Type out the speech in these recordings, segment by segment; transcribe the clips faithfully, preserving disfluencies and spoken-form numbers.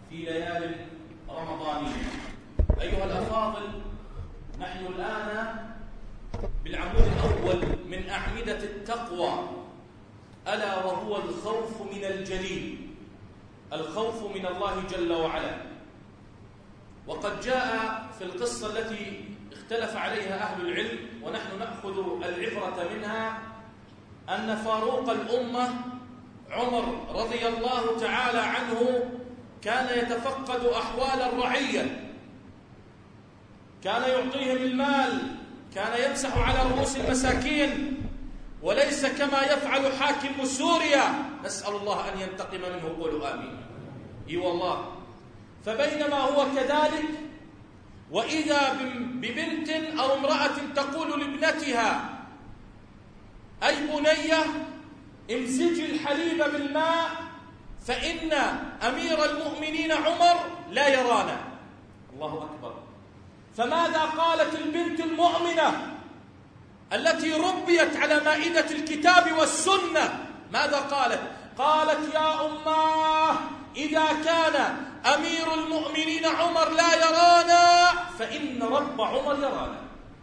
في ليال رمضانية. أيها الأفاضل، نحن الآن بالعمود الأول من أعمدة التقوى، ألا وهو الخوف من الجليل، الخوف من الله جل وعلا. وقد جاء في القصة التي اختلف عليها أهل العلم ونحن نأخذ العبرة منها أن فاروق الأمة عمر رضي الله تعالى عنه كان يتفقد أحوال الرعية، كان يعطيهم المال، كان يمسح على رؤوس المساكين، وليس كما يفعل حاكم سوريا، نسأل الله أن ينتقم منه، قولوا آمين. إي والله. فبينما هو كذلك وإذا ببنت أو امرأة تقول لابنتها: أي بنية امزجي الحليب بالماء فإن أمير المؤمنين عمر لا يرانا. الله أكبر. فماذا قالت البنت المؤمنة التي ربيت على مائدة الكتاب والسنة؟ ماذا قالت؟ قالت: يا أماه، إذا كان أمير المؤمنين عمر لا يرانا فإن رب عمر يرانا.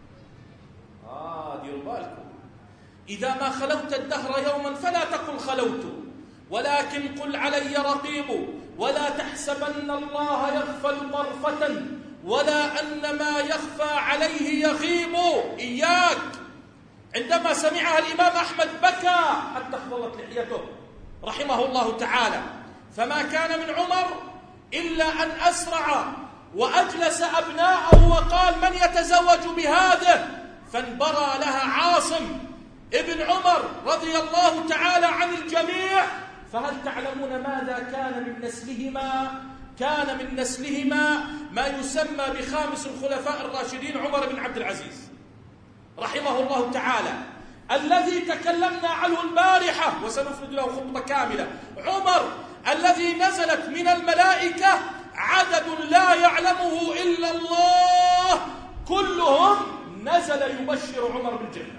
آه ديروا بالكم، إذا ما خلوت الدهر يوما فلا تقل خلوت، ولكن قل علي رقيب، ولا تحسبن الله يغفل طرفة ولا أن ما يخفى عليه يغيب. إياك. عندما سمعها الإمام أحمد بكى حتى اخضلت لحيته رحمه الله تعالى. فما كان من عمر إلا أن أسرع وأجلس أبناءه وقال: من يتزوج بهذه؟ فانبرى لها عاصم ابن عمر رضي الله تعالى عن الجميع. فهل تعلمون ماذا كان من نسلهما؟ كان من نسلهما ما يسمى بخامس الخلفاء الراشدين، عمر بن عبد العزيز رحمه الله تعالى، الذي تكلمنا عنه البارحة وسنفرد له خطبة كاملة. عمر الذي نزلت من الملائكة عدد لا يعلمه إلا الله، كلهم نزل يبشر عمر بالجنة.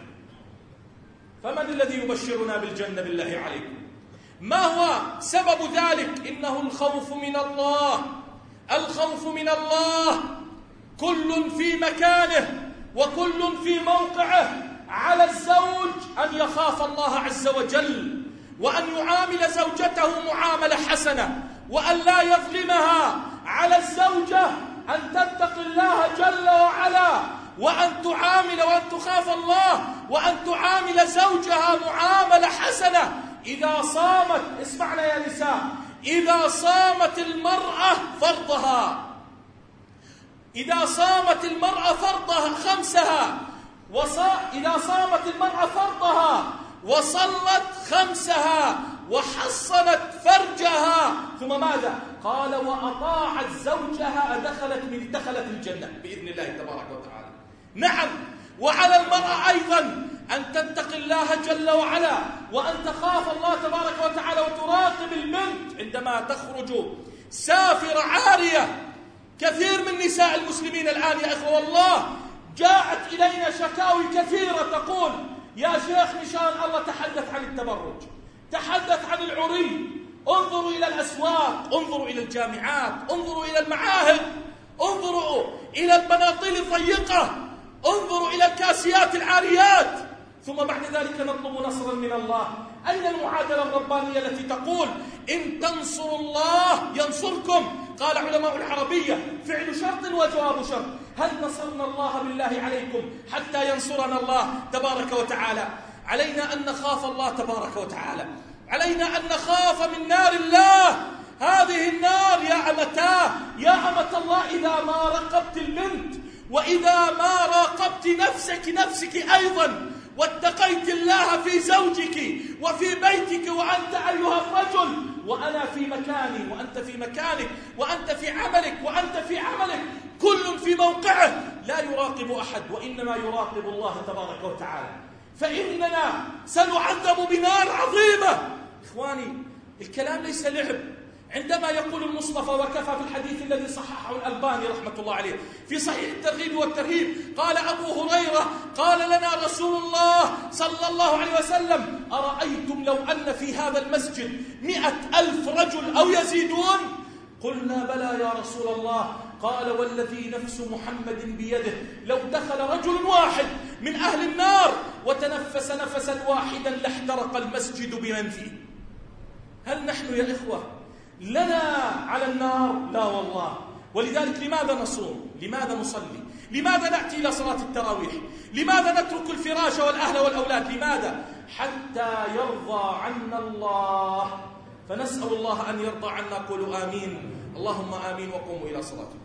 فمن الذي يبشرنا بالجنة بالله عليكم؟ ما هو سبب ذلك؟ إنه الخوف من الله. الخوف من الله كل في مكانه وكل في موقعه. على الزوج أن يخاف الله عز وجل، وأن يعامل زوجته معاملة حسنة، وأن لا يظلمها. على الزوجة أن تتقي الله جل وعلا، وأن تعامل وأن تخاف الله، وأن تعامل زوجها معاملة حسنة. إذا صامت، اسمعنا يا نساء، إذا صامت المرأة فرضها، إذا صامت المرأة فرضها خمسها، وصا إذا صامت المرأة فرضها وصلت خمسها وحصنت فرجها، ثم ماذا؟ قال: وأطاعت زوجها دخلت من دخلت الجنة بإذن الله تبارك وتعالى. نعم. وعلى المرأة أيضا أن تتقي الله جل وعلا، وأن تخاف الله تبارك وتعالى، وتراقب البنت عندما تخرج سافرة عارية. كثير من نساء المسلمين الآن يا إخوة والله جاءت إلينا شكاوي كثيرة تقول: يا شيخ مشان الله تحدث عن التبرج، تحدث عن العري، انظروا إلى الأسواق، انظروا إلى الجامعات، انظروا إلى المعاهد، انظروا إلى البناطيل الضيقة، انظروا إلى الكاسيات العاريات، ثم بعد ذلك نطلب نصرا من الله. أين المعادلة الربانية التي تقول: إن تنصروا الله ينصركم؟ قال علماء العربية: فعل شرط وجواب شرط. هل نصرنا الله بالله عليكم حتى ينصرنا الله تبارك وتعالى؟ علينا أن نخاف الله تبارك وتعالى، علينا أن نخاف من نار الله. هذه النار يا أمتاه، يا أمة الله، إذا ما رقبت البنت، وإذا ما راقبت نفسك نفسك أيضا، واتقيت الله في زوجك وفي بيتك، وأنت أيها الرجل، وأنا في مكاني وأنت في مكانك، وأنت في عملك وأنت في عملك، كل في موقعه، لا يراقب أحد وإنما يراقب الله تبارك وتعالى. فإننا سنعذب بنار عظيمة. إخواني، الكلام ليس لعب. عندما يقول المصطفى وكفى في الحديث الذي صححه الألباني رحمة الله عليه في صحيح الترغيب والترهيب، قال أبو هريرة: قال لنا رسول الله صلى الله عليه وسلم: أرأيتم لو أن في هذا المسجد مئة ألف رجل أو يزيدون؟ قلنا بلى يا رسول الله. قال والذي نفس محمد بيده لو دخل رجل واحد من أهل النار وتنفس نفسا واحدا لاحترق المسجد بمن فيه. هل نحن يا إخوة لنا على النار؟ لا والله. ولذلك لماذا نصوم؟ لماذا نصلي؟ لماذا نأتي إلى صلاة التراويح؟ لماذا نترك الفراش والأهل والأولاد؟ لماذا؟ حتى يرضى عنا الله. فنسأل الله أن يرضى عنا. قولوا آمين. اللهم آمين وقوموا إلى صلاتكم.